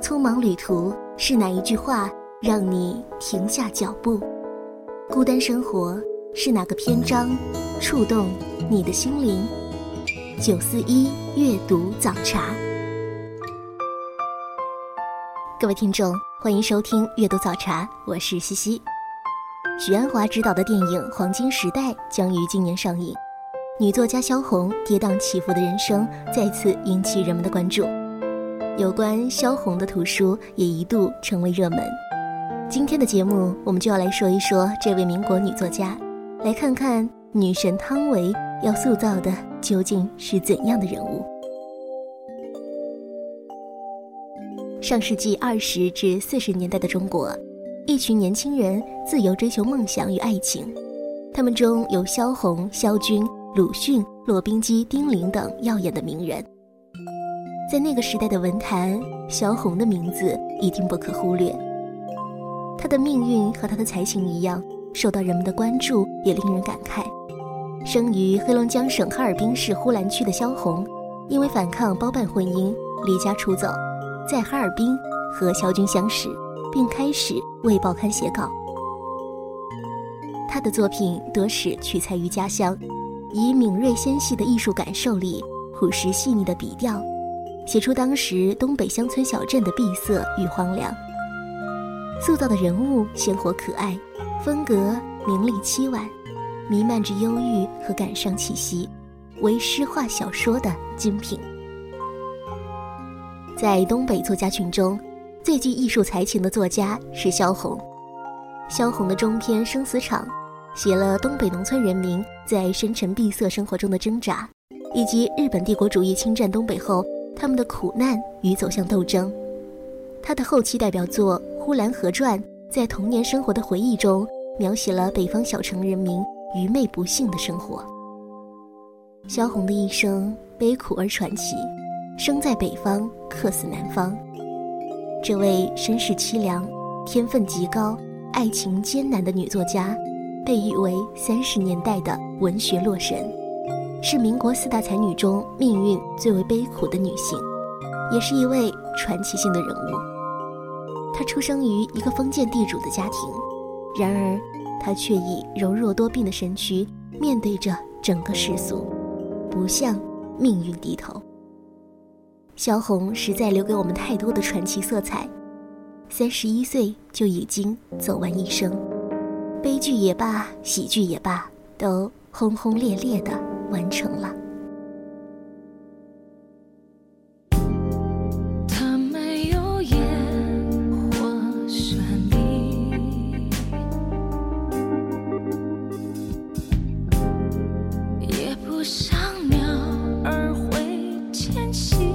匆忙旅途，是哪一句话让你停下脚步？孤单生活，是哪个篇章触动你的心灵？941阅读早茶。各位听众，欢迎收听阅读早茶，我是西西。许鞍华执导的电影《黄金时代》将于今年上映，女作家萧红跌宕起伏的人生再次引起人们的关注，有关萧红的图书也一度成为热门。今天的节目，我们就要来说一说这位民国女作家，来看看女神汤唯要塑造的究竟是怎样的人物。上世纪20至40年代的中国，一群年轻人自由追求梦想与爱情，他们中有萧红、萧军、鲁迅、骆宾基、丁玲等耀眼的名人。在那个时代的文坛，萧红的名字一定不可忽略。她的命运和她的才情一样，受到人们的关注，也令人感慨。生于黑龙江省哈尔滨市呼兰区的萧红，因为反抗包办婚姻，离家出走，在哈尔滨和萧军相识，并开始为报刊写稿。他的作品多是取材于家乡，以敏锐纤细的艺术感受力，朴实细腻的笔调，写出当时东北乡村小镇的闭塞与荒凉。塑造的人物鲜活可爱，风格明丽凄婉，弥漫着忧郁和感伤气息，为诗画小说的精品。在东北作家群中，最具艺术才情的作家是萧红。萧红的中篇《生死场》写了东北农村人民在深沉闭塞生活中的挣扎，以及日本帝国主义侵占东北后他们的苦难与走向斗争。他的后期代表作《呼兰河传》在童年生活的回忆中，描写了北方小城人民愚昧不幸的生活。萧红的一生悲苦而传奇，生在北方，客死南方。这位身世凄凉、天分极高、爱情艰难的女作家，被誉为30年代的文学洛神，是民国4大才女中命运最为悲苦的女性，也是一位传奇性的人物。她出生于一个封建地主的家庭，然而她却以柔弱多病的身躯面对着整个世俗，不向命运低头。萧红实在留给我们太多的传奇色彩，31岁就已经走完一生，悲剧也罢，喜剧也罢，都轰轰烈烈地完成了。 它没有烟火绚丽，也不像鸟儿会迁徙，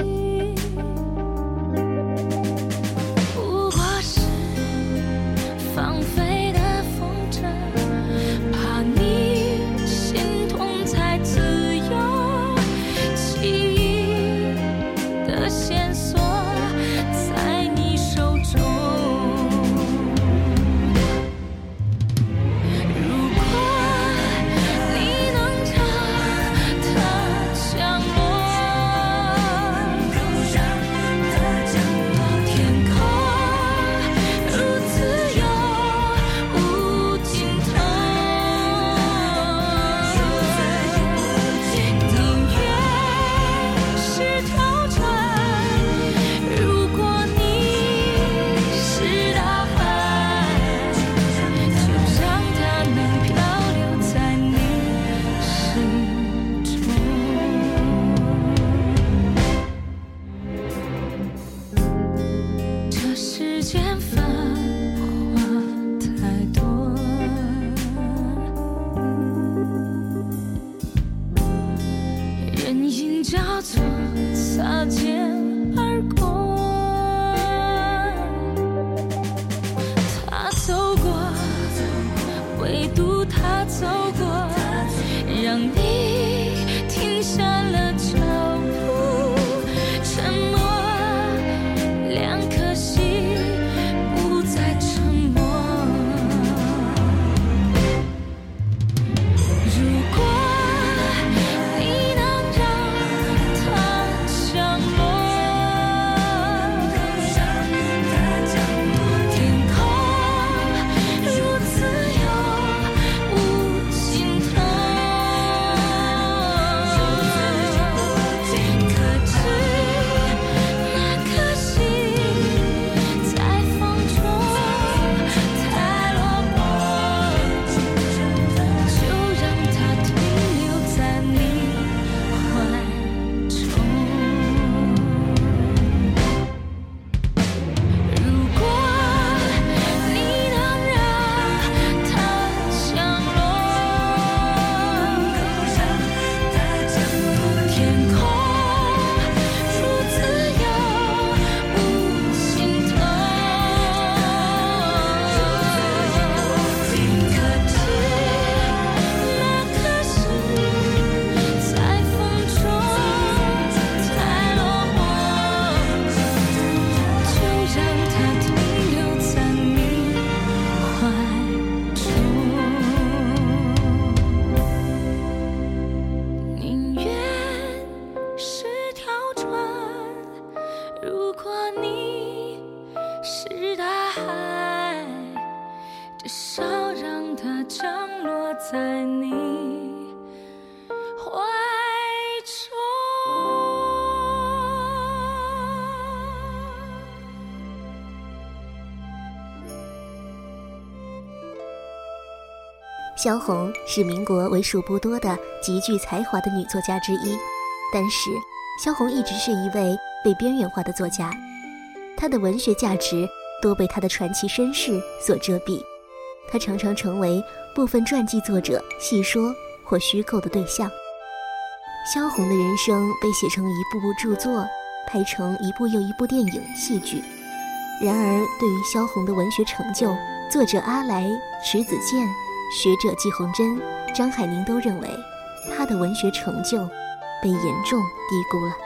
不过是放飞的风筝，怕你心痛才自由，记忆的线索在你手中。如果你能让它降落，天空如自由无尽头，宁愿是条船，如果你是大海，就让它能漂流在你心中。这世间繁华太多，人影交错，擦肩而过。他走过，唯独他走过，让你停下了脚步。沉默，2颗心不如果你是大海，至少让它降落在你怀中。 萧红是民国为数不多的极具才华的女作家之一，但是萧红一直是一位被边缘化的作家，她的文学价值多被她的传奇身世所遮蔽，她常常成为部分传记作者戏说或虚构的对象。萧红的人生被写成一部部著作，拍成一部又一部电影戏剧。然而对于萧红的文学成就，作者阿来、迟子建、学者季红珍、张海宁都认为她的文学成就被严重低估了。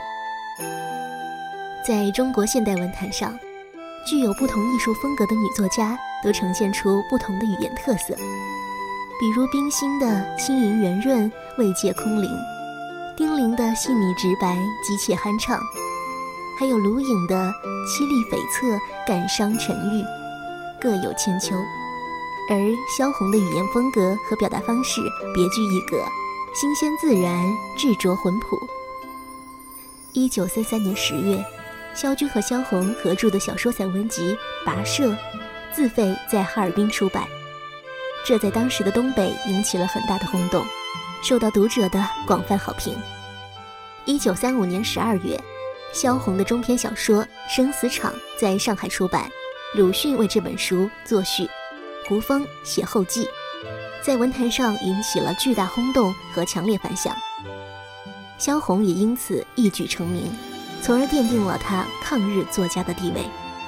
在中国现代文坛上，具有不同艺术风格的女作家都呈现出不同的语言特色，比如冰心的轻盈圆润、慰藉空灵，丁玲的细腻直白、机切酣畅，还有卢颖的凄厉悱恻、感伤沉郁，各有千秋。而萧红的语言风格和表达方式别具一格，新鲜自然，质拙浑朴。1933年10月，萧军和萧红合著的小说散文集《跋涉》自费在哈尔滨出版，这在当时的东北引起了很大的轰动，受到读者的广泛好评。1935年12月，萧红的中篇小说《生死场》在上海出版，鲁迅为这本书作序，胡风写后记，在文坛上引起了巨大轰动和强烈反响。萧红也因此一举成名，从而奠定了她抗日作家的地位。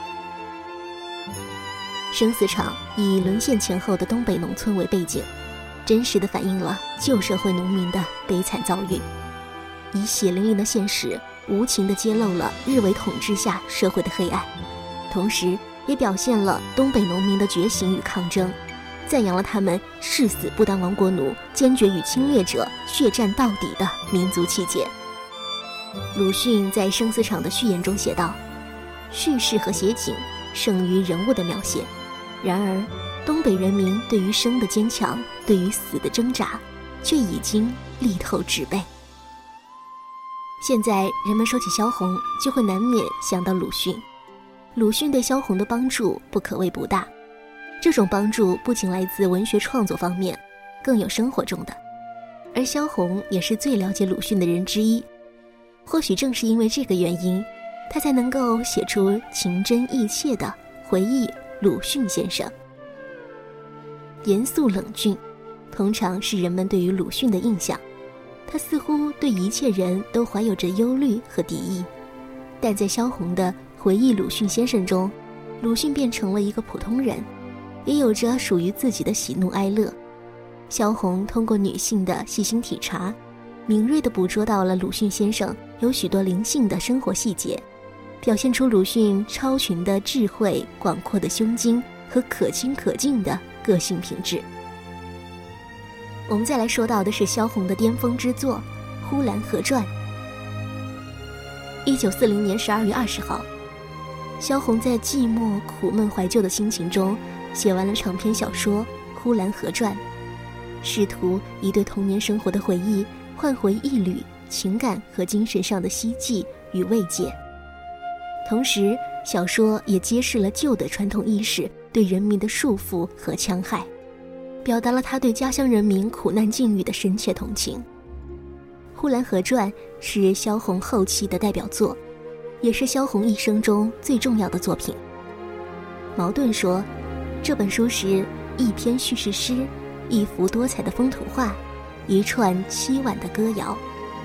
生死场以沦陷前后的东北农村为背景，真实地反映了旧社会农民的悲惨遭遇，以血淋淋的现实无情地揭露了日伪统治下社会的黑暗，同时也表现了东北农民的觉醒与抗争，赞扬了他们誓死不当亡国奴、坚决与侵略者血战到底的民族气节。鲁迅在《生死场》的序言中写道：叙事和写景胜于人物的描写，然而东北人民对于生的坚强，对于死的挣扎，却已经力透纸背。现在人们说起萧红，就会难免想到鲁迅。鲁迅对萧红的帮助不可谓不大，这种帮助不仅来自文学创作方面，更有生活中的。而萧红也是最了解鲁迅的人之一，或许正是因为这个原因，他才能够写出情真意切地回忆鲁迅先生。严肃冷峻，通常是人们对于鲁迅的印象，他似乎对一切人都怀有着忧虑和敌意。但在萧红的回忆鲁迅先生中，鲁迅变成了一个普通人，也有着属于自己的喜怒哀乐。萧红通过女性的细心体察，敏锐地捕捉到了鲁迅先生有许多灵性的生活细节，表现出鲁迅超群的智慧、广阔的胸襟和可亲可敬的个性品质。我们再来说到的是萧红的巅峰之作《呼兰河传》。1940年12月20号，萧红在寂寞、苦闷、怀旧的心情中写完了长篇小说《呼兰河传》，试图以对童年生活的回忆换回一缕情感和精神上的希冀与慰藉。同时，小说也揭示了旧的传统意识对人民的束缚和戕害，表达了他对家乡人民苦难境遇的深切同情。《呼兰河传》是萧红后期的代表作，也是萧红一生中最重要的作品。茅盾说，这本书是一篇叙事诗，一幅多彩的风土画，一串凄婉的歌谣。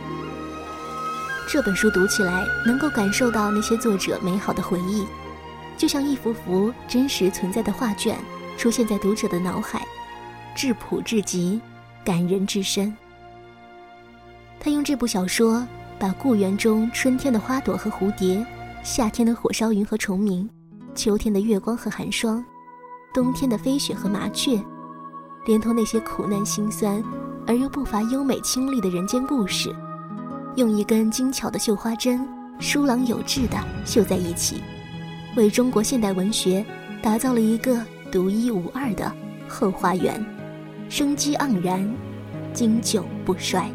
这本书读起来能够感受到那些作者美好的回忆，就像一幅幅真实存在的画卷出现在读者的脑海，质朴至极，感人至深。他用这部小说把故园中春天的花朵和蝴蝶，夏天的火烧云和虫鸣，秋天的月光和寒霜，冬天的飞雪和麻雀，连同那些苦难辛酸而又不乏优美清丽的人间故事，用一根精巧的绣花针疏朗有致地绣在一起，为中国现代文学打造了一个独一无二的后花园，生机盎然，经久不衰。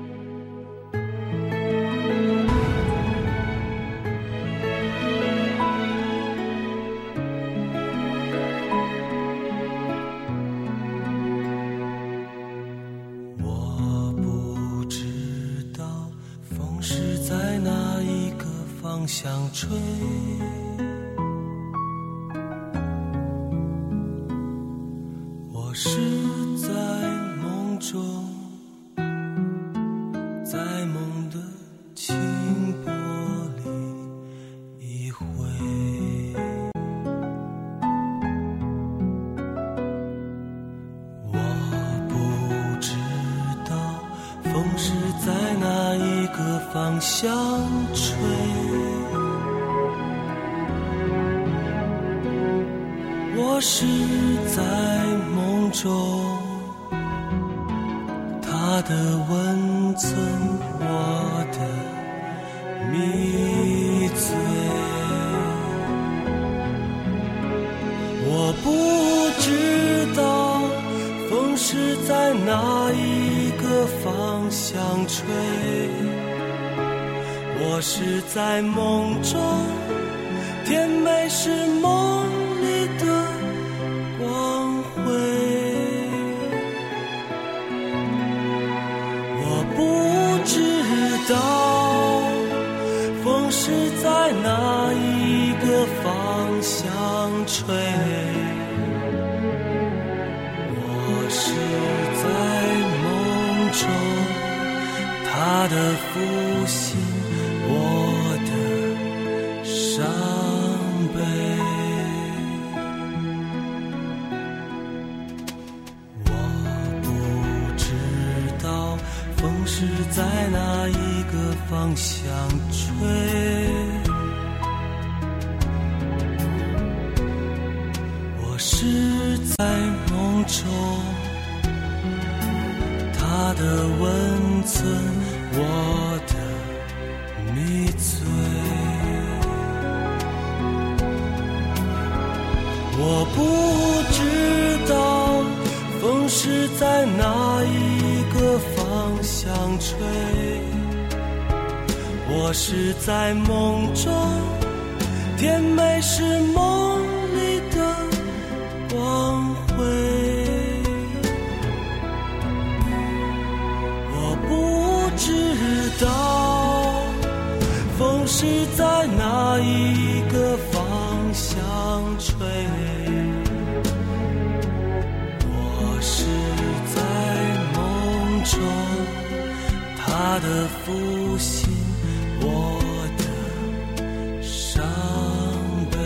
向吹，我是在梦中，在梦的轻波里一回。我不知道风是在哪一个方向吹，我是在梦中，他的温存，我的迷醉。我不知道风是在哪一个方向吹，我是在梦中，甜美是梦里的光辉。我不知道风是在哪一个方向吹，我是在梦中，他的负心，我的伤悲。我不知道风是在哪一个方向吹，我是在梦中，他的温存，我的迷醉。我不知道风是在哪一个方向吹，我是在梦中，甜美是梦里的光辉。我不知道风是在哪一个方向吹，我是在梦中，他的负心，我的伤悲。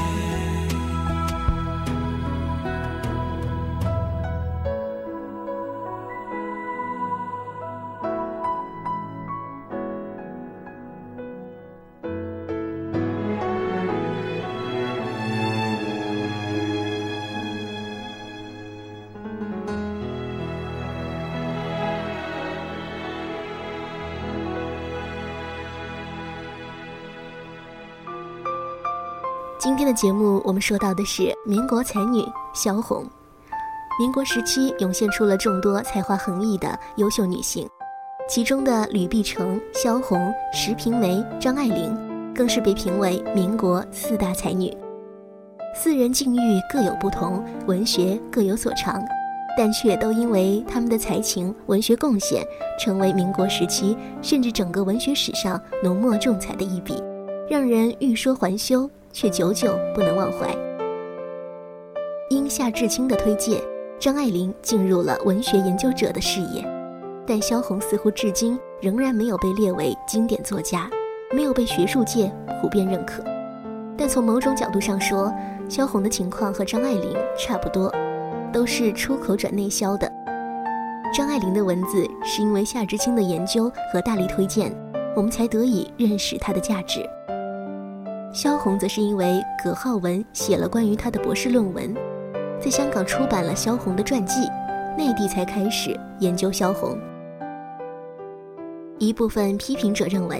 今天的节目我们说到的是民国才女萧红。民国时期涌现出了众多才华横溢的优秀女性，其中的吕碧城、萧红、石平梅、张爱玲更是被评为民国4大才女。四人境遇各有不同，文学各有所长，但却都因为她们的才情、文学贡献，成为民国时期甚至整个文学史上浓墨重彩的一笔，让人欲说还休，却久久不能忘怀。因夏志清的推荐，张爱玲进入了文学研究者的视野，但萧红似乎至今仍然没有被列为经典作家，没有被学术界普遍认可。但从某种角度上说，萧红的情况和张爱玲差不多，都是出口转内销的。张爱玲的文字是因为夏志清的研究和大力推荐，我们才得以认识她的价值。萧红则是因为葛浩文写了关于她的博士论文，在香港出版了萧红的传记，内地才开始研究萧红。一部分批评者认为，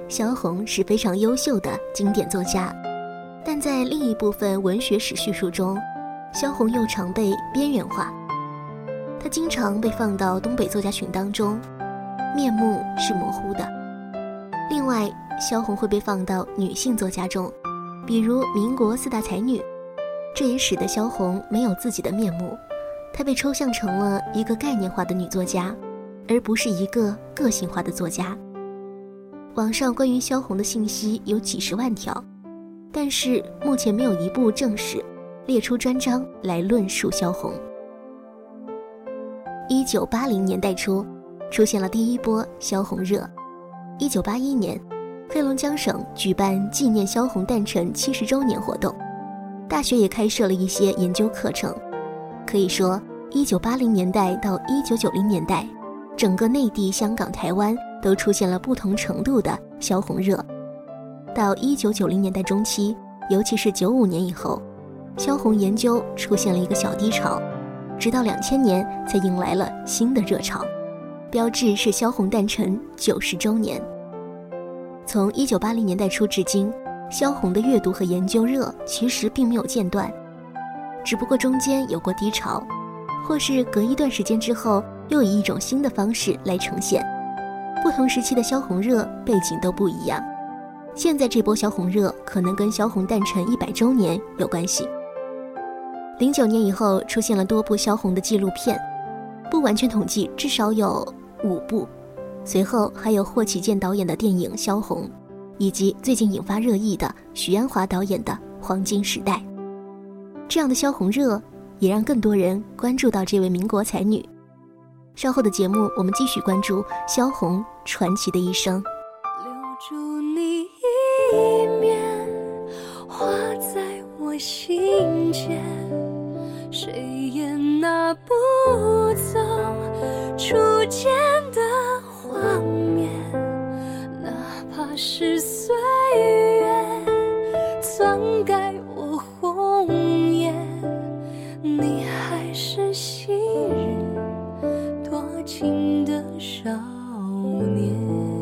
萧红是非常优秀的经典作家，但在另一部分文学史叙述中，萧红又常被边缘化。她经常被放到东北作家群当中，面目是模糊的。另外，萧红会被放到女性作家中，比如民国4大才女，这也使得萧红没有自己的面目，她被抽象成了一个概念化的女作家，而不是一个个性化的作家。网上关于萧红的信息有几十万条，但是目前没有一部正史列出专章来论述萧红。1980年代初，出现了第一波萧红热。1981年，黑龙江省举办纪念萧红诞辰70周年活动，大学也开设了一些研究课程。可以说，1980年代到1990年代，整个内地、香港、台湾都出现了不同程度的萧红热。到1990年代中期，尤其是95年以后，萧红研究出现了一个小低潮，直到2000年才迎来了新的热潮，标志是萧红诞辰90周年。从1980年代初至今，萧红的阅读和研究热其实并没有间断，只不过中间有过低潮，或是隔一段时间之后又以一种新的方式来呈现。不同时期的萧红热背景都不一样，现在这波萧红热可能跟萧红诞辰100周年有关系。09年以后出现了多部萧红的纪录片，不完全统计至少有5部，随后还有霍启建导演的电影《萧红》，以及最近引发热议的许鞍华导演的《黄金时代》。这样的萧红热也让更多人关注到这位民国才女。稍后的节目我们继续关注萧红传奇的一生。 留住你一面，画在我心间，谁也拿不走初见的画面，哪怕是岁月篡改我红颜，你还是昔日多情的少年。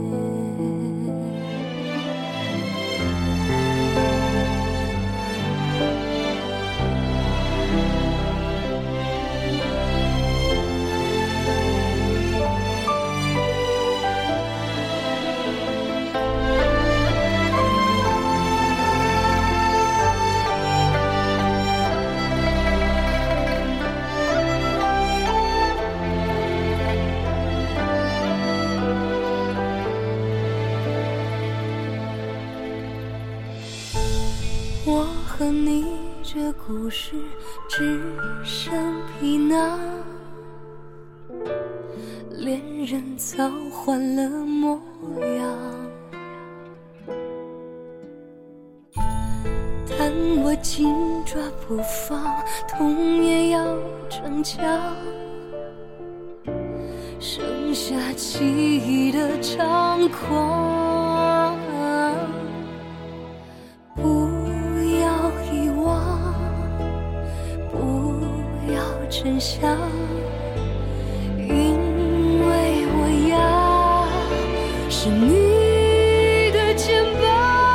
我和你这故事只剩皮囊，恋人早换了模样，但我紧抓不放，痛也要逞强，剩下记忆的猖狂。不要遗忘，不要真相，因为我要是你的肩膀，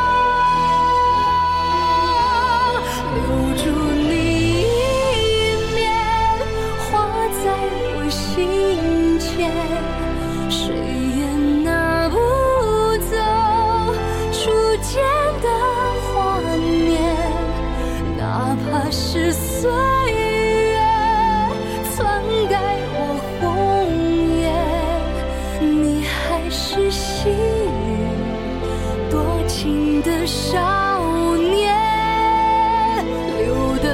留住你一面，画在我心间，谁也拿不走初见的画面，哪怕是岁月篡改我红颜，你还是昔日多情的少年，留得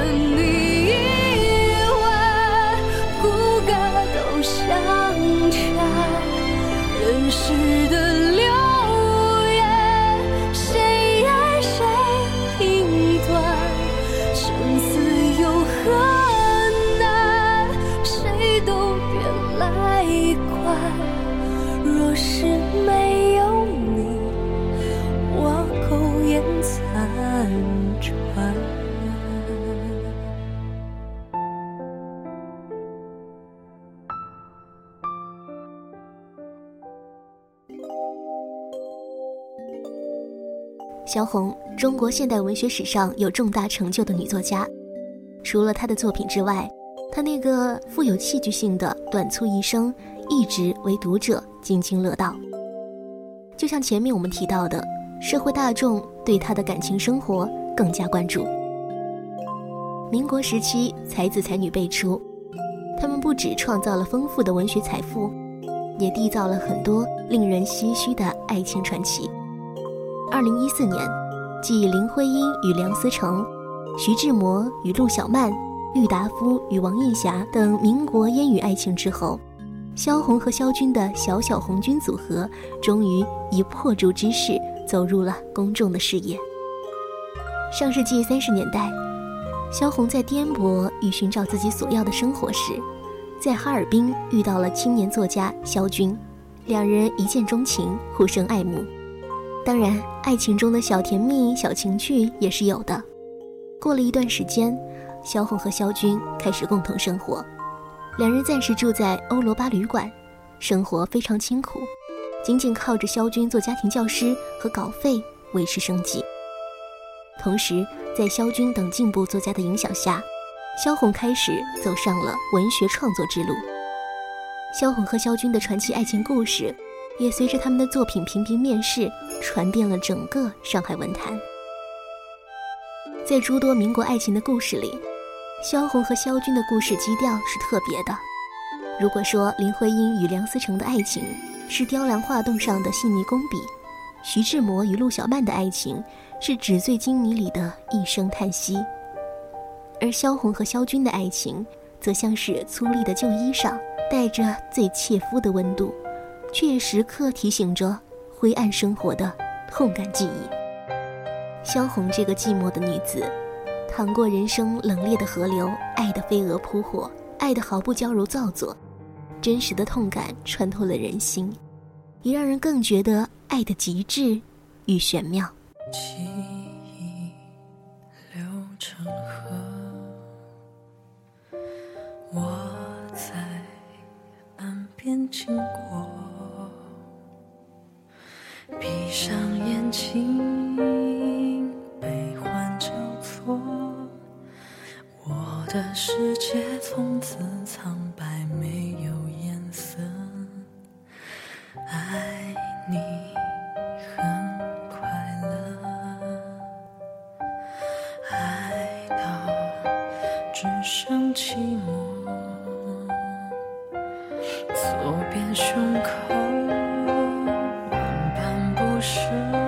萧红，中国现代文学史上有重大成就的女作家。除了她的作品之外，她那个富有戏剧性的短促一生一直为读者津津乐道。就像前面我们提到的，社会大众对她的感情生活更加关注。民国时期才子才女辈出，他们不只创造了丰富的文学财富，也缔造了很多令人唏嘘的爱情传奇。2014年，继林徽因与梁思成、徐志摩与陆小曼、郁达夫与王映霞等民国烟雨爱情之后，萧红和萧军的小小红军组合终于以破竹之势走入了公众的视野。上世纪30年代，萧红在颠簸与寻找自己所要的生活时，在哈尔滨遇到了青年作家萧军，两人一见钟情，互生爱慕。当然，爱情中的小甜蜜、小情趣也是有的。过了一段时间，萧红和萧军开始共同生活，两人暂时住在欧罗巴旅馆，生活非常清苦，仅仅靠着萧军做家庭教师和稿费维持生计。同时，在萧军等进步作家的影响下，萧红开始走上了文学创作之路。萧红和萧军的传奇爱情故事也随着他们的作品频频面世，传遍了整个上海文坛。在诸多民国爱情的故事里，萧红和萧军的故事基调是特别的。如果说林徽因与梁思成的爱情是雕梁画栋上的细腻工笔，徐志摩与陆小曼的爱情是纸醉金迷里的一声叹息，而萧红和萧军的爱情则像是粗粝的旧衣裳，带着最切肤的温度，却也时刻提醒着灰暗生活的痛感记忆。萧红这个寂寞的女子，淌过人生冷冽的河流，爱得飞蛾扑火，爱得毫不娇柔造作，真实的痛感穿透了人心，也让人更觉得爱的极致与玄妙。 记忆流成河，我在岸边经过，闭上眼睛，悲欢交错，我的世界从此苍白，没有颜色。爱你很快乐，爱到只剩寂寞，左边胸口万般不舍，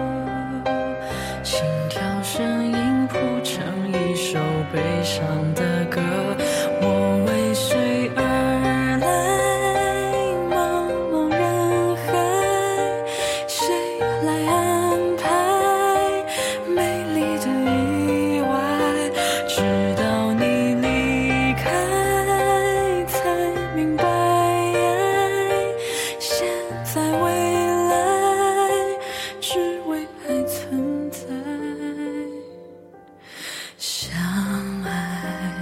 心跳声音谱成一首悲伤的歌。我为谁而来，茫茫人海，谁来安排美丽的意外？直到你离开，才明白，现在未来只为爱存在。相爱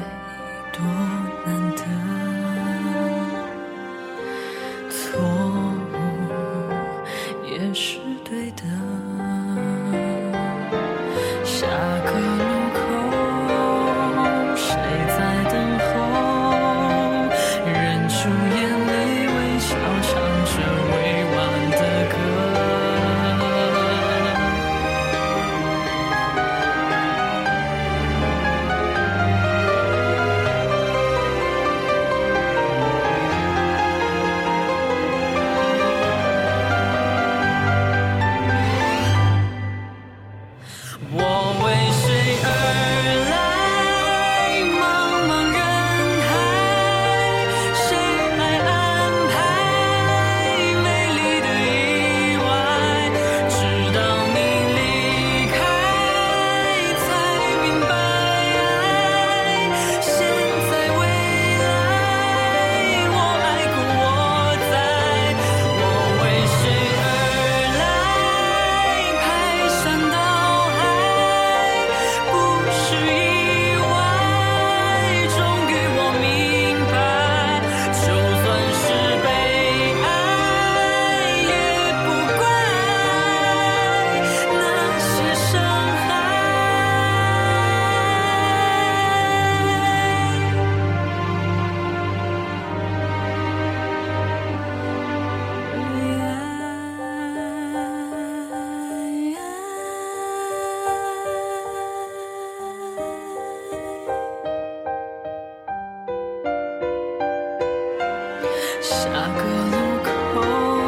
下个路口，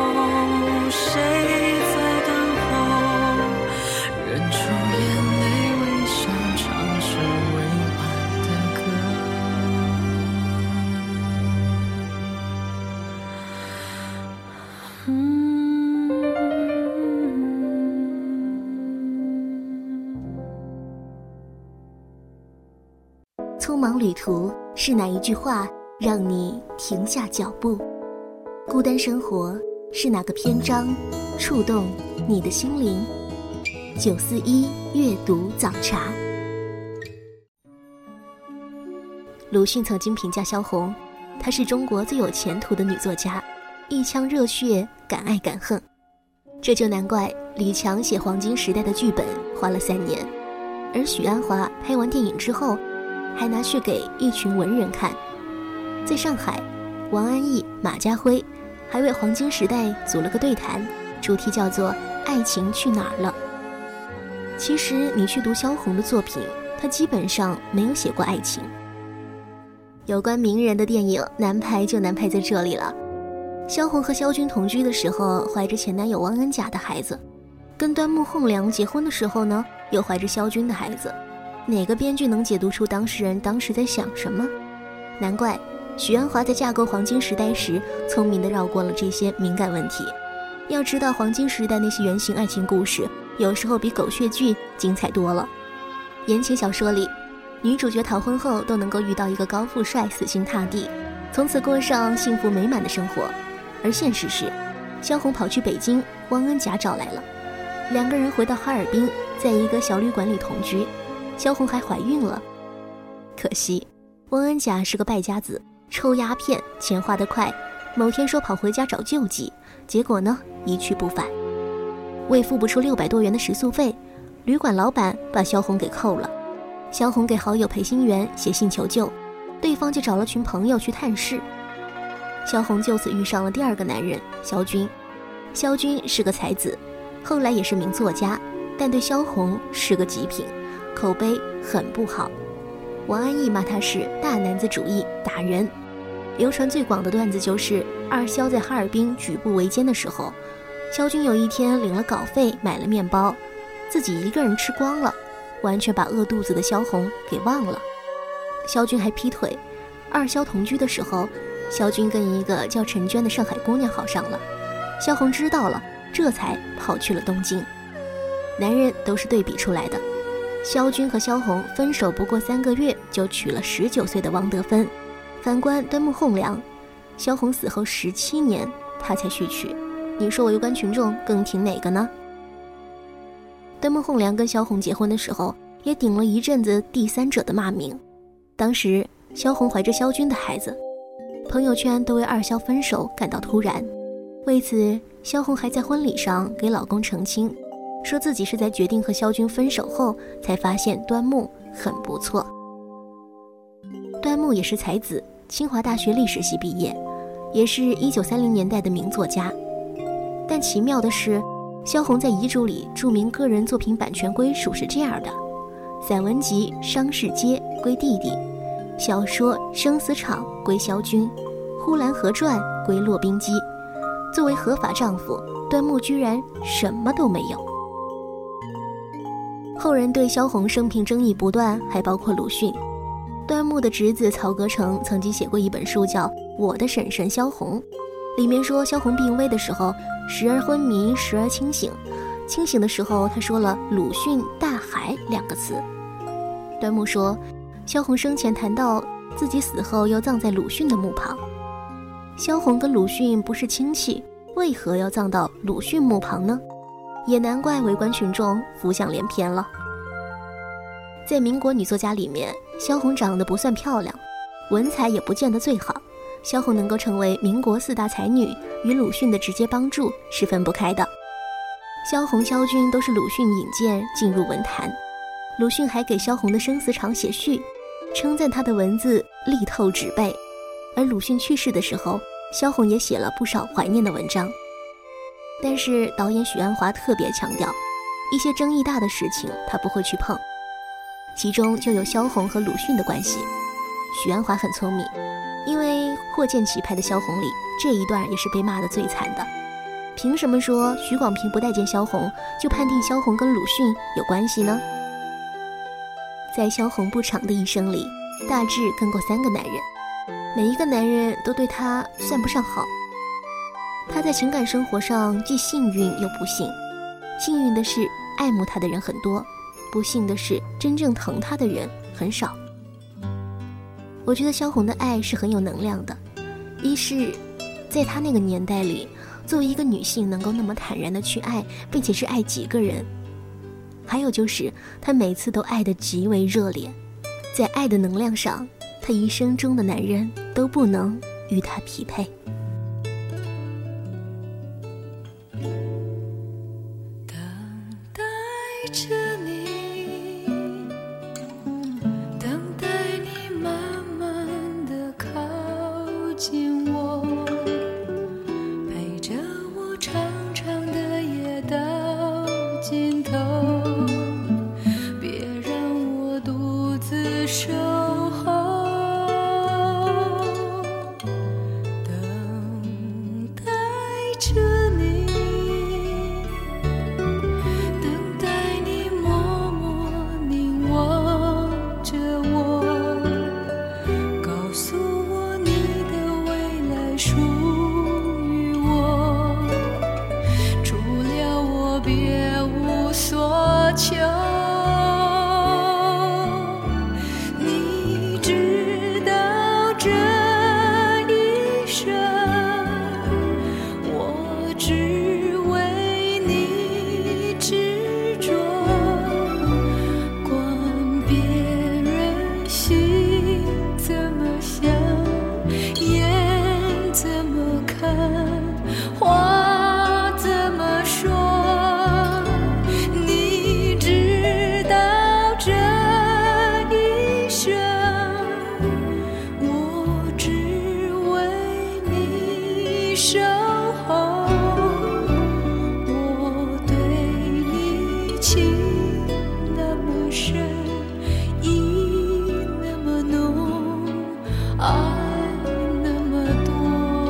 谁在等候？忍住眼泪，微笑唱首委婉的歌。 匆忙旅途是哪一句话让你停下脚步？孤单生活是哪个篇章触动你的心灵？941阅读早茶。鲁迅曾经评价萧红，她是中国最有前途的女作家，一腔热血，敢爱敢恨。这就难怪李强写《黄金时代》的剧本花了3年，而许鞍华拍完电影之后还拿去给一群文人看。在上海，王安忆、马家辉还为《黄金时代》组了个对谈，主题叫做爱情去哪儿了。其实你去读萧红的作品，她基本上没有写过爱情。有关名人的电影难拍就难拍在这里了。萧红和萧军同居的时候怀着前男友王恩甲的孩子，跟端木蕻良结婚的时候呢，又怀着萧军的孩子。哪个编剧能解读出当事人当时在想什么？难怪许鞍华在架构《黄金时代》时聪明地绕过了这些敏感问题。要知道，《黄金时代》那些原型爱情故事有时候比狗血剧精彩多了。言情小说里，女主角逃婚后都能够遇到一个高富帅死心塌地，从此过上幸福美满的生活。而现实是，萧红跑去北京，汪恩甲找来了，2个人回到哈尔滨，在一个小旅馆里同居，萧红还怀孕了。可惜汪恩甲是个败家子，抽鸦片，钱花得快，某天说跑回家找救济，结果呢一去不返。为付不出600多元的食宿费，旅馆老板把萧红给扣了。萧红给好友裴新元写信求救，对方就找了群朋友去探视。萧红就此遇上了第2个男人萧军。萧军是个才子，后来也是名作家，但对萧红是个极品，口碑很不好。王安忆骂他是大男子主义打人。流传最广的段子就是二萧在哈尔滨举步维艰的时候，萧军有一天领了稿费买了面包，自己一个人吃光了，完全把饿肚子的萧红给忘了。萧军还劈腿，二萧同居的时候，萧军跟一个叫陈娟的上海姑娘好上了，萧红知道了，这才跑去了东京。男人都是对比出来的，萧军和萧红分手不过3个月就娶了19岁的王德芬。反观端木蕻良，萧红死后17年他才续娶，你说我有关群众更挺哪个呢？端木蕻良跟萧红结婚的时候也顶了一阵子第三者的骂名。当时萧红怀着萧军的孩子，朋友圈都为二萧分手感到突然。为此，萧红还在婚礼上给老公澄清，说自己是在决定和萧军分手后才发现端木很不错。端木也是才子，清华大学历史系毕业，也是1930年代的名作家。但奇妙的是，萧红在遗嘱里注明个人作品版权归属是这样的：散文集《伤逝街》归弟弟，小说《生死场》归萧军，《呼兰河传》归骆宾基。作为合法丈夫，端木居然什么都没有。后人对萧红生平争议不断，还包括鲁迅。端木的侄子曹格成曾经写过一本书叫《我的婶婶萧红》，里面说萧红病危的时候，时而昏迷，时而清醒。清醒的时候，他说了鲁迅、大海2个词。端木说，萧红生前谈到自己死后要葬在鲁迅的墓旁。萧红跟鲁迅不是亲戚，为何要葬到鲁迅墓旁呢？也难怪围观群众浮想联翩了。在民国女作家里面，萧红长得不算漂亮，文采也不见得最好。萧红能够成为民国4大才女，与鲁迅的直接帮助是分不开的。萧红、萧军都是鲁迅引荐进入文坛，鲁迅还给萧红的《生死场》写序，称赞她的文字力透纸背。而鲁迅去世的时候，萧红也写了不少怀念的文章。但是导演许鞍华特别强调，一些争议大的事情他不会去碰，其中就有萧红和鲁迅的关系。许鞍华很聪明， 因为霍建起拍的《萧红》里这一段也是被骂得最惨的。凭什么说许广平不待见萧红，就判定萧红跟鲁迅有关系呢？在萧红不长的一生里，大致跟过3个男人，每一个男人都对她算不上好。她在情感生活上既幸运又不幸，幸运的是爱慕她的人很多，不幸的是真正疼她的人很少。我觉得萧红的爱是很有能量的，一是在她那个年代里，作为一个女性能够那么坦然地去爱，并且是爱几个人，还有就是她每次都爱得极为热烈，在爱的能量上，她一生中的男人都不能与她匹配。 等待着你，等待你慢慢地靠近我，陪着我长长的夜到尽头，别让我独自守候。等待着你，等待你默默凝望着我，告诉我你的未来属于我，除了我别无所求。你知道这一生，我只为你执着，管别人心怎么想，眼怎么看，话怎么说。你知道这一生，我只为你守候。我对你情那么深，意那么浓，爱那么多。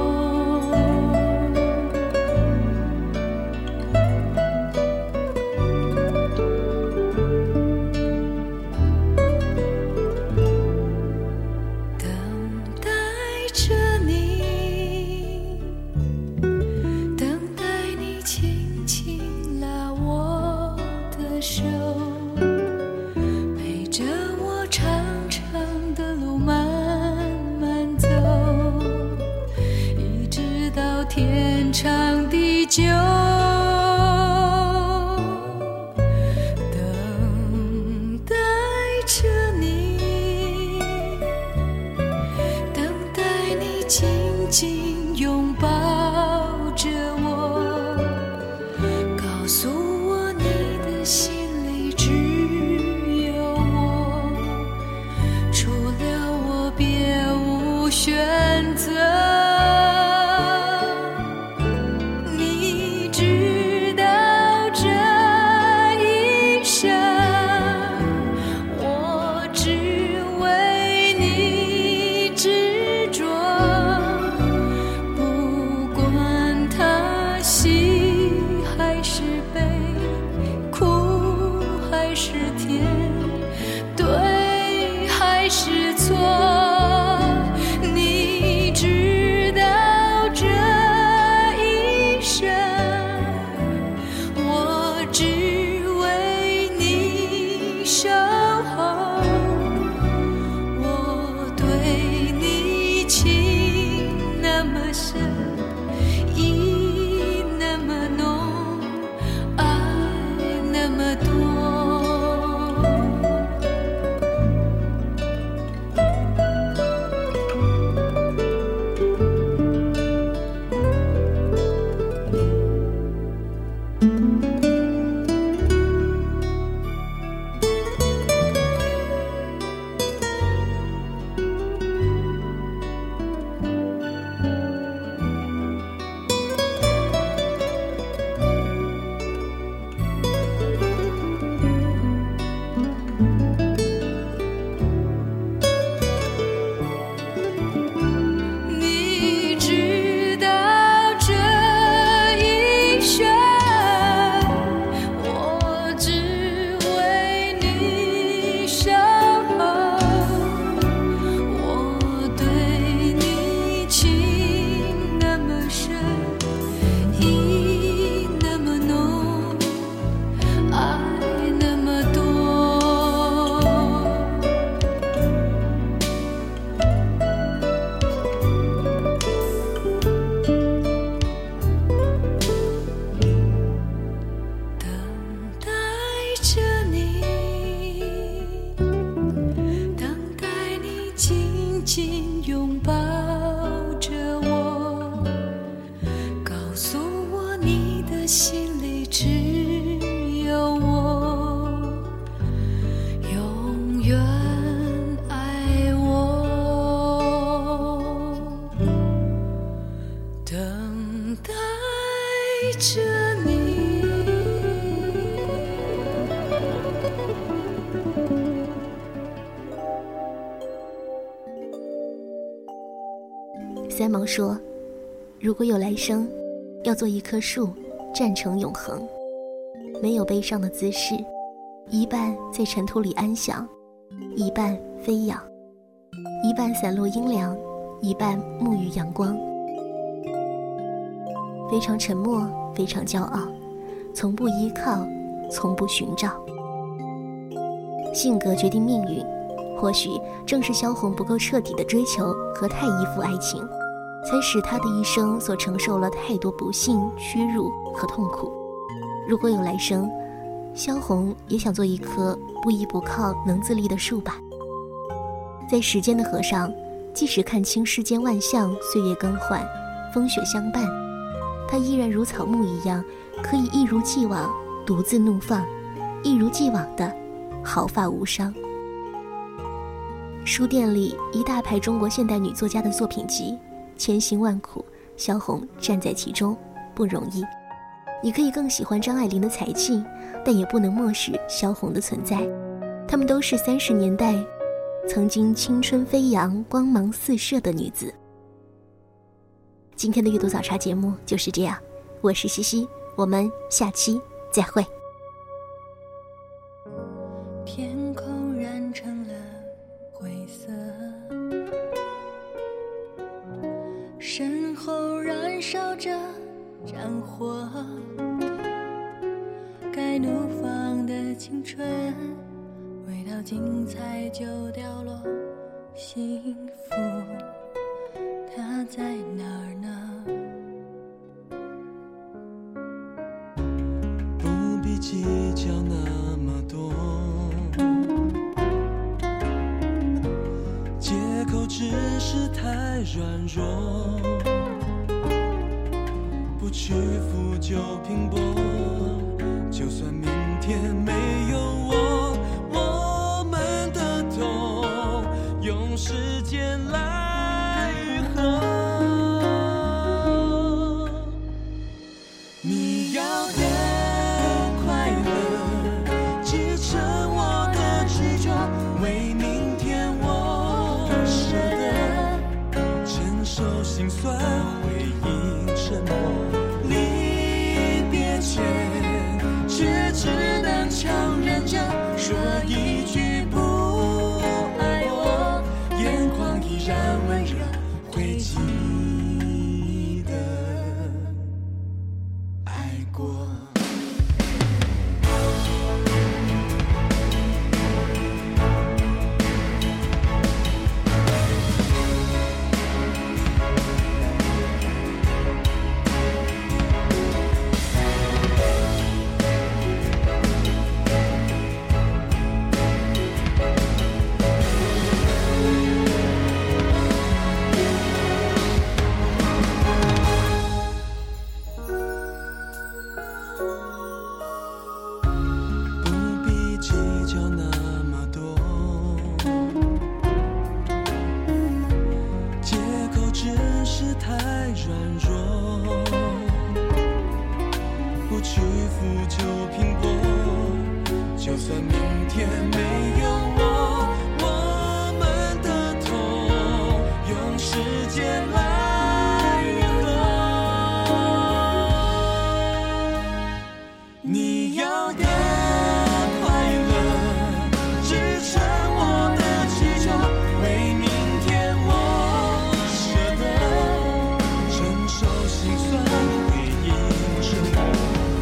等待着你，等待你轻轻拉我的手，陪着我长长的路慢慢走，一直到天长地久。等待着你，等待你紧紧拥抱着我，告诉我你的心里只有我，除了我别无选择。你知道这一生，我只为你执着，不管他喜还是悲，苦还是甜，对还是错。你知道这一生，我只为你守候。我对你情那么深，意那么浓，爱那么多。 着你。 三毛说，如果有来生，要做一棵树，站成永恒，没有悲伤的姿势，一半在尘土里安详，一半飞扬，一半散落阴凉，一半沐浴阳光。非常沉默，非常骄傲，从不依靠，从不寻找。性格决定命运，或许正是萧红不够彻底的追求和太依附爱情，才使他的一生所承受了太多不幸、屈辱和痛苦。如果有来生，萧红也想做一棵不依不靠、能自立的树吧。在时间的河上，即使看清世间万象，岁月更换，风雪相伴，它依然如草木一样，可以一如既往独自怒放，一如既往的毫发无伤。书店里一大排中国现代女作家的作品集，千辛万苦，萧红站在其中，不容易。你可以更喜欢张爱玲的才气，但也不能漠视萧红的存在。她们都是30年代曾经青春飞扬、光芒四射的女子。今天的阅读早茶节目就是这样，我是西西，我们下期再会。 天空染成了灰色，身后燃烧着战火，该怒放的青春，未到精彩就掉落，幸福它在哪儿呢？ 不必计较那么多，借口只是太软弱，不屈服就拼搏，就算明天没有我们的痛用时间来愈合。你要的快乐支撑我的执着，为明天我舍得承受心酸，回应沉默。离别前却只能强忍着说一句不爱我，眼眶依然温热，会记得爱过。不屈服就拼搏，就算明天没有我们的痛用时间来愈合。你要的快乐支撑我的执着，为明天我舍得承受心酸，回应沉默。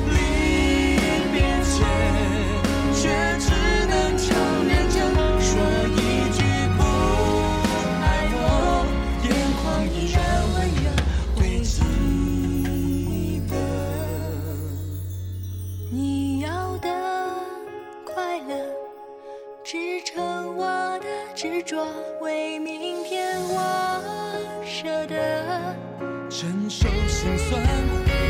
支撑我的执着，为明天我舍得承受心酸。